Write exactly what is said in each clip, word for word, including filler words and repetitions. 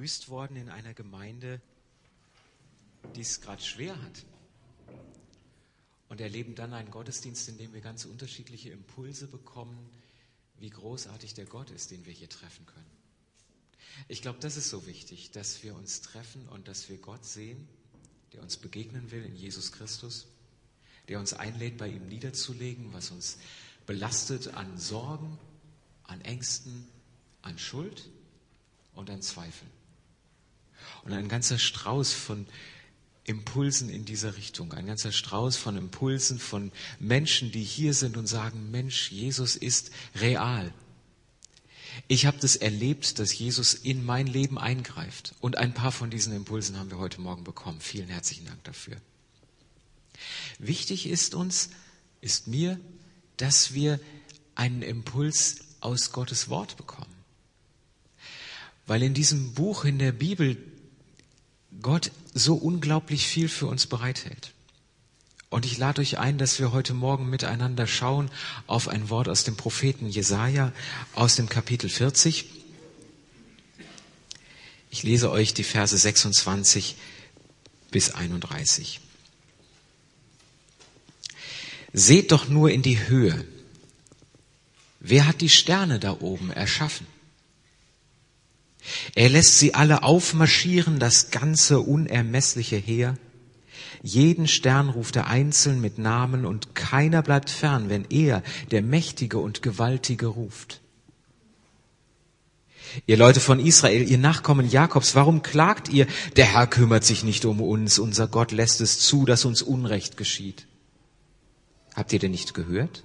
begrüßt worden in einer Gemeinde, die es gerade schwer hat. Und erleben dann einen Gottesdienst, in dem wir ganz unterschiedliche Impulse bekommen, wie großartig der Gott ist, den wir hier treffen können. Ich glaube, das ist so wichtig, dass wir uns treffen und dass wir Gott sehen, der uns begegnen will in Jesus Christus, der uns einlädt, bei ihm niederzulegen, was uns belastet an Sorgen, an Ängsten, an Schuld und an Zweifeln. Und ein ganzer Strauß von Impulsen in dieser Richtung, ein ganzer Strauß von Impulsen von Menschen, die hier sind und sagen, Mensch, Jesus ist real. Ich habe das erlebt, dass Jesus in mein Leben eingreift. Und ein paar von diesen Impulsen haben wir heute Morgen bekommen. Vielen herzlichen Dank dafür. Wichtig ist uns, ist mir, dass wir einen Impuls aus Gottes Wort bekommen. Weil in diesem Buch, in der Bibel, Gott so unglaublich viel für uns bereithält. Und ich lade euch ein, dass wir heute Morgen miteinander schauen auf ein Wort aus dem Propheten Jesaja, aus dem Kapitel vierzig. Ich lese euch die Verse sechsundzwanzig bis einunddreißig. Seht doch nur in die Höhe. Wer hat die Sterne da oben erschaffen? Er lässt sie alle aufmarschieren, das ganze unermessliche Heer. Jeden Stern ruft er einzeln mit Namen und keiner bleibt fern, wenn er, der Mächtige und Gewaltige, ruft. Ihr Leute von Israel, ihr Nachkommen Jakobs, warum klagt ihr? Der Herr kümmert sich nicht um uns, unser Gott lässt es zu, dass uns Unrecht geschieht. Habt ihr denn nicht gehört?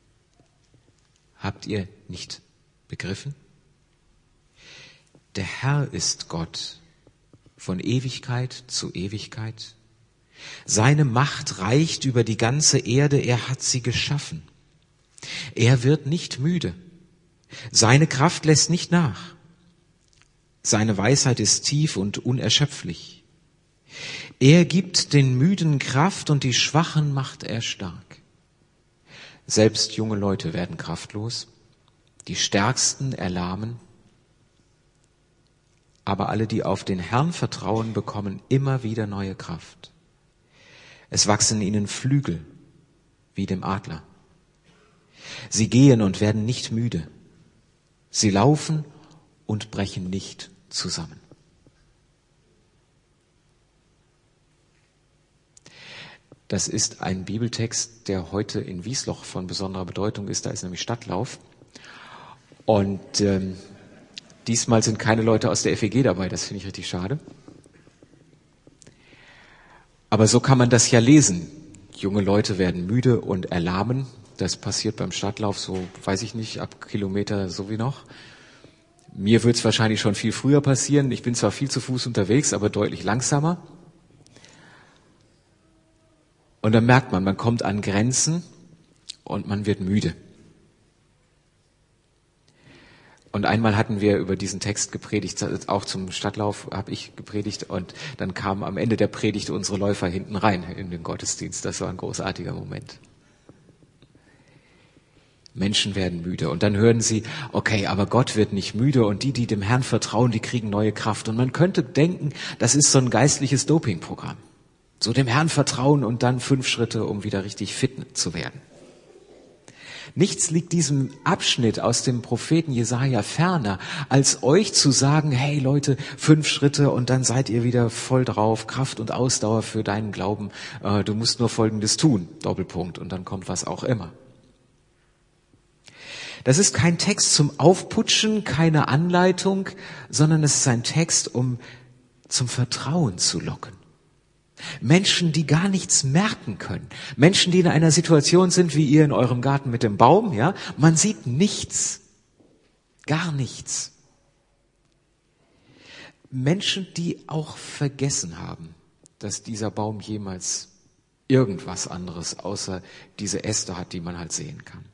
Habt ihr nicht begriffen? Der Herr ist Gott von Ewigkeit zu Ewigkeit. Seine Macht reicht über die ganze Erde, er hat sie geschaffen. Er wird nicht müde. Seine Kraft lässt nicht nach. Seine Weisheit ist tief und unerschöpflich. Er gibt den Müden Kraft und die Schwachen macht er stark. Selbst junge Leute werden kraftlos, die Stärksten erlahmen. Aber alle, die auf den Herrn vertrauen, bekommen immer wieder neue Kraft. Es wachsen ihnen Flügel wie dem Adler. Sie gehen und werden nicht müde. Sie laufen und brechen nicht zusammen. Das ist ein Bibeltext, der heute in Wiesloch von besonderer Bedeutung ist. Da ist nämlich Stadtlauf. Und ähm, diesmal sind keine Leute aus der F E G dabei. Das finde ich richtig schade. Aber so kann man das ja lesen. Junge Leute werden müde und erlahmen. Das passiert beim Stadtlauf so, weiß ich nicht, ab Kilometer so wie noch. Mir wird es wahrscheinlich schon viel früher passieren. Ich bin zwar viel zu Fuß unterwegs, aber deutlich langsamer. Und dann merkt man, man kommt an Grenzen und man wird müde. Und einmal hatten wir über diesen Text gepredigt, auch zum Stadtlauf habe ich gepredigt und dann kamen am Ende der Predigt unsere Läufer hinten rein in den Gottesdienst. Das war ein großartiger Moment. Menschen werden müde und dann hören sie, okay, aber Gott wird nicht müde und die, die dem Herrn vertrauen, die kriegen neue Kraft. Und man könnte denken, das ist so ein geistliches Dopingprogramm. So dem Herrn vertrauen und dann fünf Schritte, um wieder richtig fit zu werden. Nichts liegt diesem Abschnitt aus dem Propheten Jesaja ferner, als euch zu sagen, hey Leute, fünf Schritte und dann seid ihr wieder voll drauf, Kraft und Ausdauer für deinen Glauben. Du musst nur Folgendes tun, Doppelpunkt, und dann kommt was auch immer. Das ist kein Text zum Aufputschen, keine Anleitung, sondern es ist ein Text, um zum Vertrauen zu locken. Menschen, die gar nichts merken können. Menschen, die in einer Situation sind, wie ihr in eurem Garten mit dem Baum, ja. Man sieht nichts. Gar nichts. Menschen, die auch vergessen haben, dass dieser Baum jemals irgendwas anderes außer diese Äste hat, die man halt sehen kann.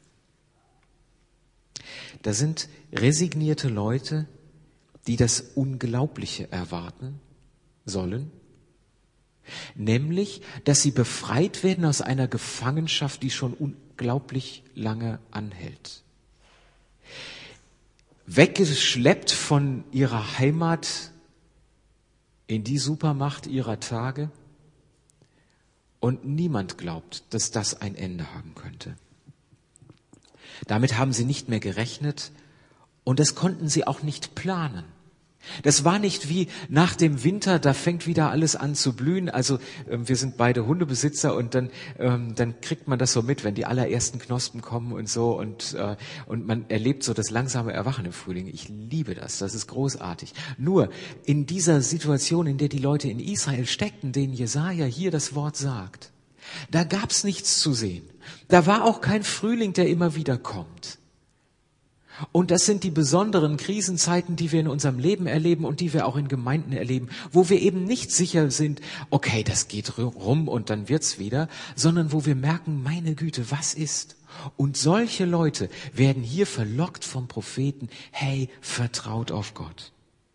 Da sind resignierte Leute, die das Unglaubliche erwarten sollen. Nämlich, dass sie befreit werden aus einer Gefangenschaft, die schon unglaublich lange anhält. Weggeschleppt von ihrer Heimat in die Supermacht ihrer Tage und niemand glaubt, dass das ein Ende haben könnte. Damit haben sie nicht mehr gerechnet und das konnten sie auch nicht planen. Das war nicht wie nach dem Winter, da fängt wieder alles an zu blühen. Also ähm, wir sind beide Hundebesitzer und dann ähm, dann kriegt man das so mit, wenn die allerersten Knospen kommen und so und äh, und man erlebt so das langsame Erwachen im Frühling. Ich liebe das, das ist großartig. Nur in dieser Situation, in der die Leute in Israel steckten, denen Jesaja hier das Wort sagt, da gab's nichts zu sehen. Da war auch kein Frühling, der immer wieder kommt. Und das sind die besonderen Krisenzeiten, die wir in unserem Leben erleben und die wir auch in Gemeinden erleben, wo wir eben nicht sicher sind, okay, das geht rum und dann wird's wieder, sondern wo wir merken, meine Güte, was ist? Und solche Leute werden hier verlockt vom Propheten, hey, vertraut auf Gott.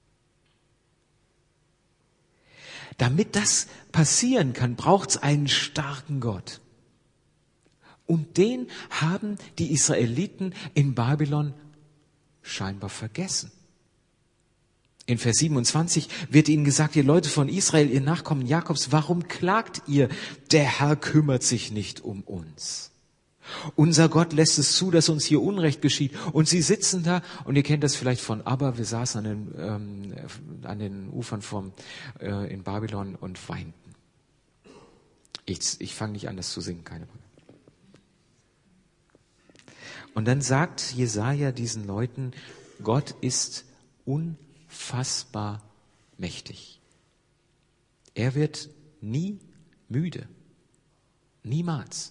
Damit das passieren kann, braucht's einen starken Gott. Und den haben die Israeliten in Babylon scheinbar vergessen. In Vers siebenundzwanzig wird ihnen gesagt, ihr Leute von Israel, ihr Nachkommen Jakobs, warum klagt ihr? Der Herr kümmert sich nicht um uns. Unser Gott lässt es zu, dass uns hier Unrecht geschieht. Und sie sitzen da, und ihr kennt das vielleicht von Abba, wir saßen an den, ähm, an den Ufern vom, äh, in Babylon und weinten. Ich, ich fange nicht an, das zu singen, keine Frage. Und dann sagt Jesaja diesen Leuten, Gott ist unfassbar mächtig. Er wird nie müde. Niemals.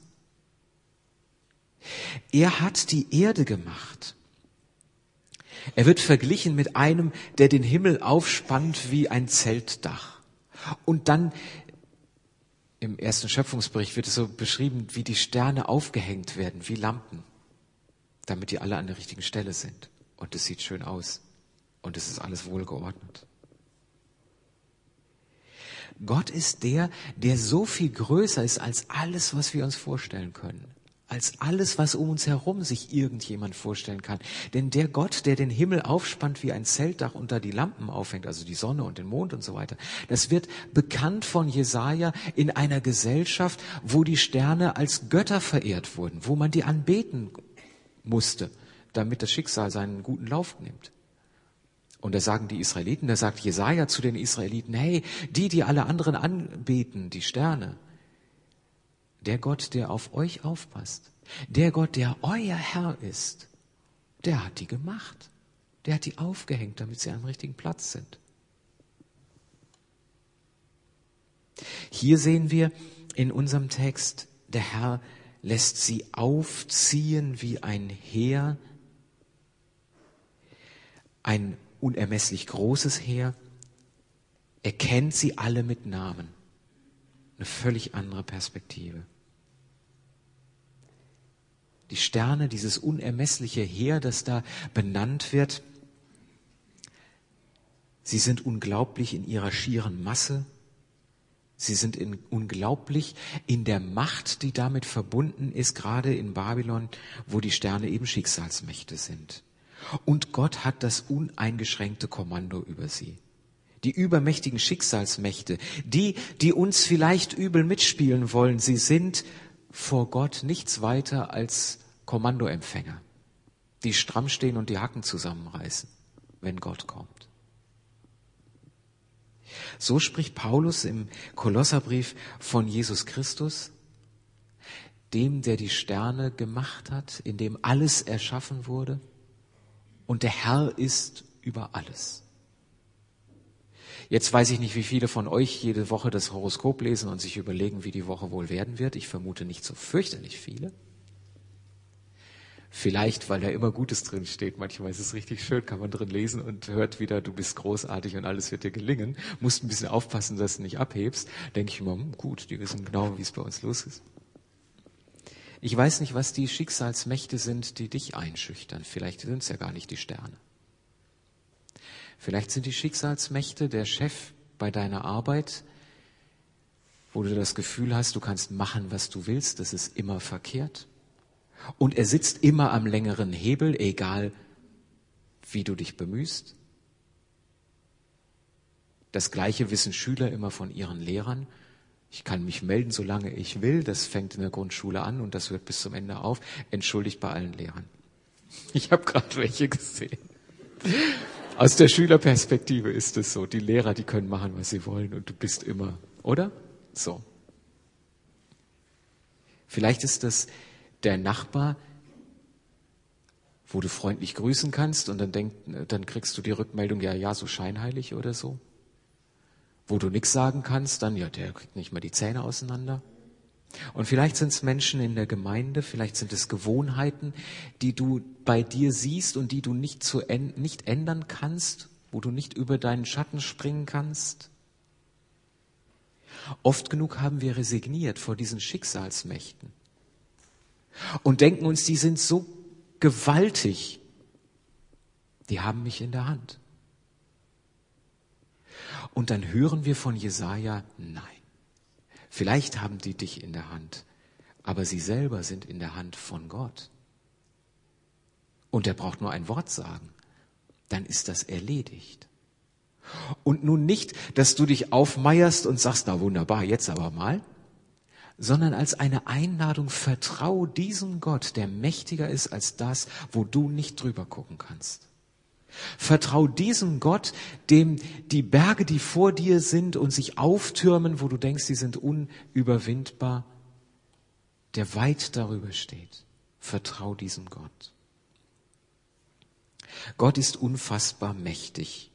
Er hat die Erde gemacht. Er wird verglichen mit einem, der den Himmel aufspannt wie ein Zeltdach. Und dann im ersten Schöpfungsbericht wird es so beschrieben, wie die Sterne aufgehängt werden, wie Lampen, damit die alle an der richtigen Stelle sind. Und es sieht schön aus. Und es ist alles wohlgeordnet. Gott ist der, der so viel größer ist als alles, was wir uns vorstellen können. Als alles, was um uns herum sich irgendjemand vorstellen kann. Denn der Gott, der den Himmel aufspannt wie ein Zeltdach und da die Lampen aufhängt, also die Sonne und den Mond und so weiter, das wird bekannt von Jesaja in einer Gesellschaft, wo die Sterne als Götter verehrt wurden, wo man die anbeten musste, damit das Schicksal seinen guten Lauf nimmt. Und da sagen die Israeliten, da sagt Jesaja zu den Israeliten, hey, die, die alle anderen anbeten, die Sterne, der Gott, der auf euch aufpasst, der Gott, der euer Herr ist, der hat die gemacht. Der hat die aufgehängt, damit sie am richtigen Platz sind. Hier sehen wir in unserem Text, der Herr lässt sie aufziehen wie ein Heer, ein unermesslich großes Heer. Er kennt sie alle mit Namen. Eine völlig andere Perspektive. Die Sterne, dieses unermessliche Heer, das da benannt wird, sie sind unglaublich in ihrer schieren Masse. Sie sind in, unglaublich in der Macht, die damit verbunden ist, gerade in Babylon, wo die Sterne eben Schicksalsmächte sind. Und Gott hat das uneingeschränkte Kommando über sie. Die übermächtigen Schicksalsmächte, die, die uns vielleicht übel mitspielen wollen, sie sind vor Gott nichts weiter als Kommandoempfänger, die stramm stehen und die Hacken zusammenreißen, wenn Gott kommt. So spricht Paulus im Kolosserbrief von Jesus Christus, dem, der die Sterne gemacht hat, in dem alles erschaffen wurde, und der Herr ist über alles. Jetzt weiß ich nicht, wie viele von euch jede Woche das Horoskop lesen und sich überlegen, wie die Woche wohl werden wird. Ich vermute nicht so fürchterlich viele. Vielleicht, weil da immer Gutes drin steht. Manchmal ist es richtig schön, kann man drin lesen und hört wieder, du bist großartig und alles wird dir gelingen. Musst ein bisschen aufpassen, dass du nicht abhebst. Denke ich immer, hm, gut, die wissen genau, wie es bei uns los ist. Ich weiß nicht, was die Schicksalsmächte sind, die dich einschüchtern. Vielleicht sind es ja gar nicht die Sterne. Vielleicht sind die Schicksalsmächte der Chef bei deiner Arbeit, wo du das Gefühl hast, du kannst machen, was du willst, das ist immer verkehrt. Und er sitzt immer am längeren Hebel, egal wie du dich bemühst. Das Gleiche wissen Schüler immer von ihren Lehrern. Ich kann mich melden, solange ich will. Das fängt in der Grundschule an und das hört bis zum Ende auf. Entschuldigt bei allen Lehrern. Ich habe gerade welche gesehen. Aus der Schülerperspektive ist es so. Die Lehrer, die können machen, was sie wollen und du bist immer, oder? So. Vielleicht ist das der Nachbar, wo du freundlich grüßen kannst und dann, denk, dann kriegst du die Rückmeldung, ja, ja, so scheinheilig oder so. Wo du nichts sagen kannst, dann, ja, der kriegt nicht mal die Zähne auseinander. Und vielleicht sind es Menschen in der Gemeinde, vielleicht sind es Gewohnheiten, die du bei dir siehst und die du nicht, zu, nicht ändern kannst, wo du nicht über deinen Schatten springen kannst. Oft genug haben wir resigniert vor diesen Schicksalsmächten und denken uns, die sind so gewaltig, die haben mich in der Hand. Und dann hören wir von Jesaja, nein, vielleicht haben die dich in der Hand, aber sie selber sind in der Hand von Gott. Und er braucht nur ein Wort sagen, dann ist das erledigt. Und nun nicht, dass du dich aufmeierst und sagst, na wunderbar, jetzt aber mal, sondern als eine Einladung, vertrau diesem Gott, der mächtiger ist als das, wo du nicht drüber gucken kannst. Vertrau diesem Gott, dem die Berge, die vor dir sind und sich auftürmen, wo du denkst, die sind unüberwindbar, der weit darüber steht. Vertrau diesem Gott. Gott ist unfassbar mächtig.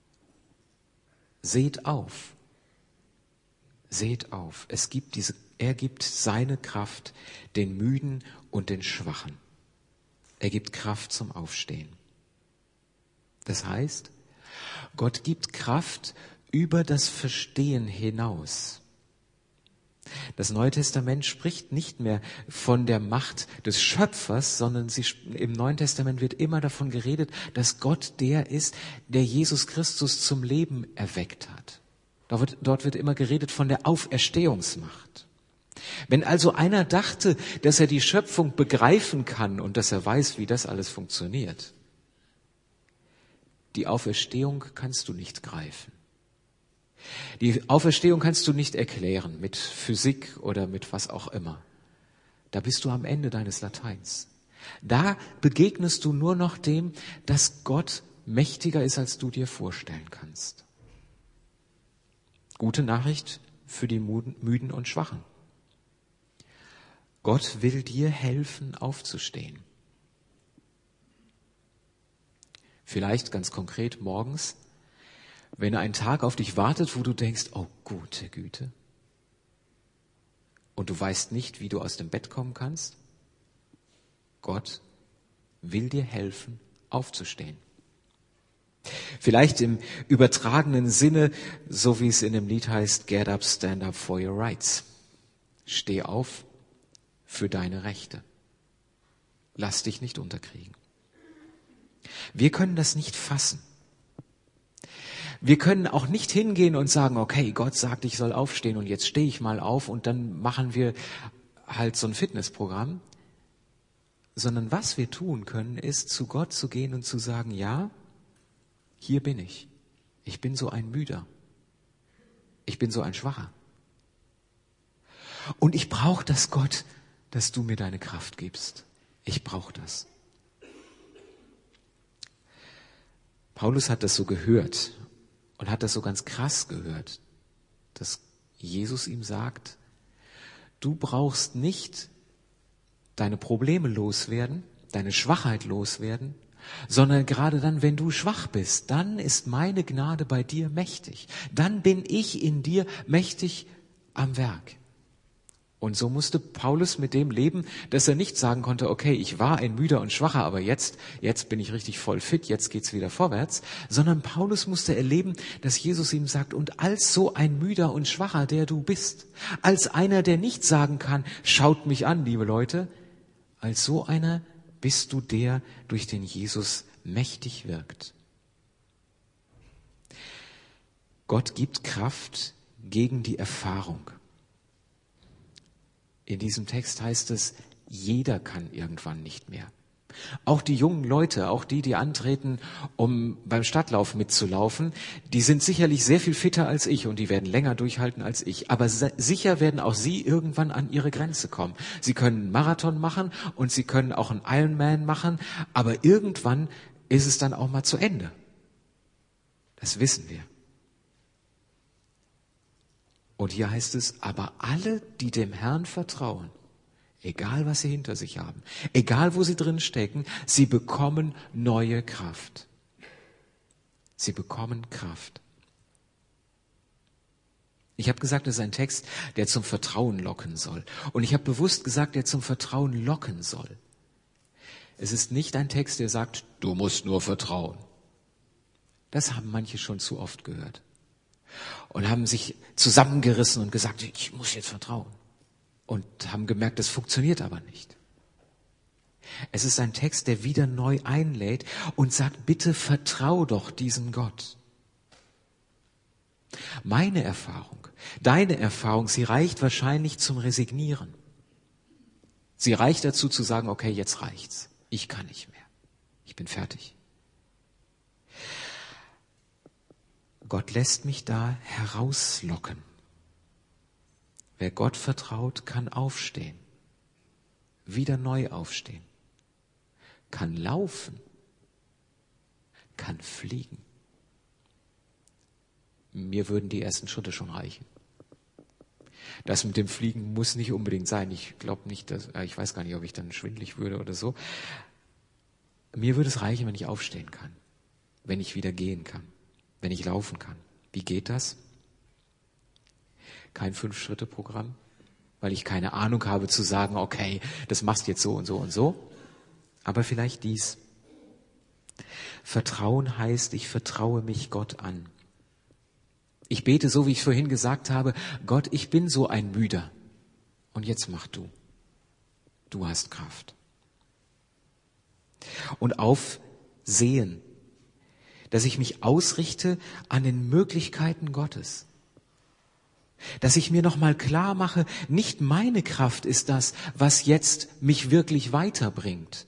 Seht auf. Seht auf. Es gibt diese, er gibt seine Kraft den Müden und den Schwachen. Er gibt Kraft zum Aufstehen. Das heißt, Gott gibt Kraft über das Verstehen hinaus. Das Neue Testament spricht nicht mehr von der Macht des Schöpfers, sondern sie, im Neuen Testament wird immer davon geredet, dass Gott der ist, der Jesus Christus zum Leben erweckt hat. Dort wird, dort wird immer geredet von der Auferstehungsmacht. Wenn also einer dachte, dass er die Schöpfung begreifen kann und dass er weiß, wie das alles funktioniert, die Auferstehung kannst du nicht greifen. Die Auferstehung kannst du nicht erklären mit Physik oder mit was auch immer. Da bist du am Ende deines Lateins. Da begegnest du nur noch dem, dass Gott mächtiger ist, als du dir vorstellen kannst. Gute Nachricht für die Müden und Schwachen. Gott will dir helfen, aufzustehen. Vielleicht ganz konkret morgens, wenn ein Tag auf dich wartet, wo du denkst, oh gute Güte, und du weißt nicht, wie du aus dem Bett kommen kannst. Gott will dir helfen, aufzustehen. Vielleicht im übertragenen Sinne, so wie es in dem Lied heißt, get up, stand up for your rights. Steh auf für deine Rechte. Lass dich nicht unterkriegen. Wir können das nicht fassen. Wir können auch nicht hingehen und sagen, okay, Gott sagt, ich soll aufstehen und jetzt stehe ich mal auf und dann machen wir halt so ein Fitnessprogramm. Sondern was wir tun können, ist, zu Gott zu gehen und zu sagen, ja, hier bin ich. Ich bin so ein Müder. Ich bin so ein Schwacher. Und ich brauche das, Gott, dass du mir deine Kraft gibst. Ich brauche das. Paulus hat das so gehört und hat das so ganz krass gehört, dass Jesus ihm sagt, du brauchst nicht deine Probleme loswerden, deine Schwachheit loswerden, sondern gerade dann, wenn du schwach bist, dann ist meine Gnade bei dir mächtig. Dann bin ich in dir mächtig am Werk. Und so musste Paulus mit dem leben, dass er nicht sagen konnte, okay, ich war ein müder und schwacher, aber jetzt, jetzt bin ich richtig voll fit, jetzt geht's wieder vorwärts, sondern Paulus musste erleben, dass Jesus ihm sagt, und als so ein müder und schwacher, der du bist, als einer, der nicht sagen kann, schaut mich an, liebe Leute, als so einer bist du der, durch den Jesus mächtig wirkt. Gott gibt Kraft gegen die Erfahrung. In diesem Text heißt es, jeder kann irgendwann nicht mehr. Auch die jungen Leute, auch die, die antreten, um beim Stadtlauf mitzulaufen, die sind sicherlich sehr viel fitter als ich und die werden länger durchhalten als ich. Aber sicher werden auch sie irgendwann an ihre Grenze kommen. Sie können einen Marathon machen und sie können auch einen Ironman machen, aber irgendwann ist es dann auch mal zu Ende. Das wissen wir. Und hier heißt es, aber alle, die dem Herrn vertrauen, egal was sie hinter sich haben, egal wo sie drin stecken, sie bekommen neue Kraft. Sie bekommen Kraft. Ich habe gesagt, das ist ein Text, der zum Vertrauen locken soll. Und ich habe bewusst gesagt, der zum Vertrauen locken soll. Es ist nicht ein Text, der sagt, du musst nur vertrauen. Das haben manche schon zu oft gehört. Und haben sich zusammengerissen und gesagt, ich muss jetzt vertrauen. Und haben gemerkt, das funktioniert aber nicht. Es ist ein Text, der wieder neu einlädt und sagt, bitte vertrau doch diesem Gott. Meine Erfahrung, deine Erfahrung, sie reicht wahrscheinlich zum Resignieren. Sie reicht dazu zu sagen, okay, jetzt reicht's. Ich kann nicht mehr. Ich bin fertig. Gott lässt mich da herauslocken. Wer Gott vertraut, kann aufstehen, wieder neu aufstehen, kann laufen, kann fliegen. Mir würden die ersten Schritte schon reichen. Das mit dem Fliegen muss nicht unbedingt sein. Ich glaube nicht, dass, ich weiß gar nicht, ob ich dann schwindelig würde oder so. Mir würde es reichen, wenn ich aufstehen kann, wenn ich wieder gehen kann, wenn ich laufen kann. Wie geht das? Kein Fünf-Schritte-Programm, weil ich keine Ahnung habe zu sagen, okay, das machst jetzt so und so und so. Aber vielleicht dies. Vertrauen heißt, ich vertraue mich Gott an. Ich bete so, wie ich vorhin gesagt habe, Gott, ich bin so ein Müder. Und jetzt mach du. Du hast Kraft. Und aufsehen, dass ich mich ausrichte an den Möglichkeiten Gottes. Dass ich mir nochmal klar mache, nicht meine Kraft ist das, was jetzt mich wirklich weiterbringt.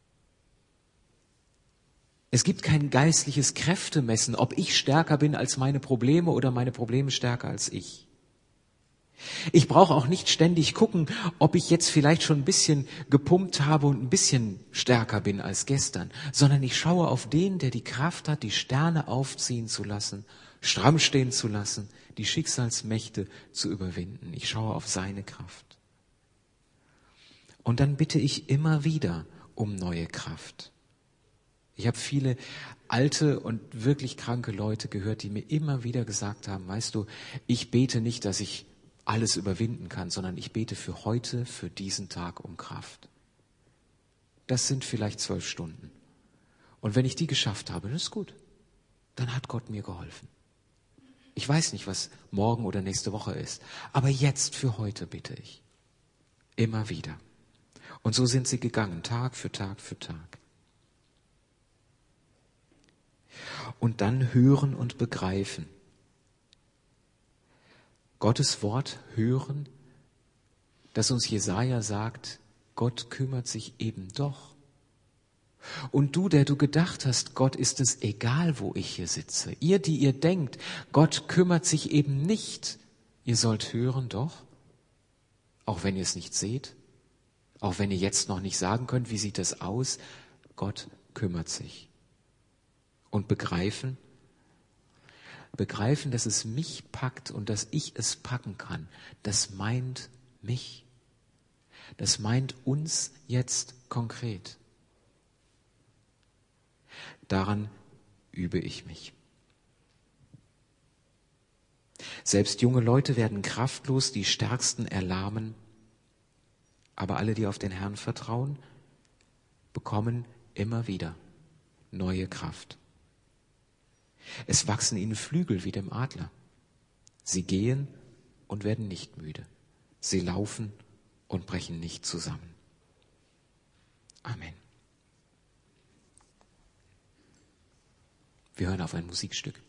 Es gibt kein geistliches Kräftemessen, ob ich stärker bin als meine Probleme oder meine Probleme stärker als ich. Ich brauche auch nicht ständig gucken, ob ich jetzt vielleicht schon ein bisschen gepumpt habe und ein bisschen stärker bin als gestern, sondern ich schaue auf den, der die Kraft hat, die Sterne aufziehen zu lassen, stramm stehen zu lassen, die Schicksalsmächte zu überwinden. Ich schaue auf seine Kraft. Und dann bitte ich immer wieder um neue Kraft. Ich habe viele alte und wirklich kranke Leute gehört, die mir immer wieder gesagt haben, weißt du, ich bete nicht, dass ich alles überwinden kann, sondern ich bete für heute, für diesen Tag um Kraft. Das sind vielleicht zwölf Stunden. Und wenn ich die geschafft habe, das ist gut. Dann hat Gott mir geholfen. Ich weiß nicht, was morgen oder nächste Woche ist, aber jetzt für heute bitte ich. Immer wieder. Und so sind sie gegangen, Tag für Tag für Tag. Und dann hören und begreifen. Gottes Wort hören, dass uns Jesaja sagt, Gott kümmert sich eben doch. Und du, der du gedacht hast, Gott ist es egal, wo ich hier sitze. Ihr, die ihr denkt, Gott kümmert sich eben nicht. Ihr sollt hören doch, auch wenn ihr es nicht seht, auch wenn ihr jetzt noch nicht sagen könnt, wie sieht das aus, Gott kümmert sich. Und begreifen, begreifen, dass es mich packt und dass ich es packen kann, das meint mich. Das meint uns jetzt konkret. Daran übe ich mich. Selbst junge Leute werden kraftlos, die Stärksten erlahmen, aber alle, die auf den Herrn vertrauen, bekommen immer wieder neue Kraft. Es wachsen ihnen Flügel wie dem Adler. Sie gehen und werden nicht müde. Sie laufen und brechen nicht zusammen. Amen. Wir hören auf ein Musikstück.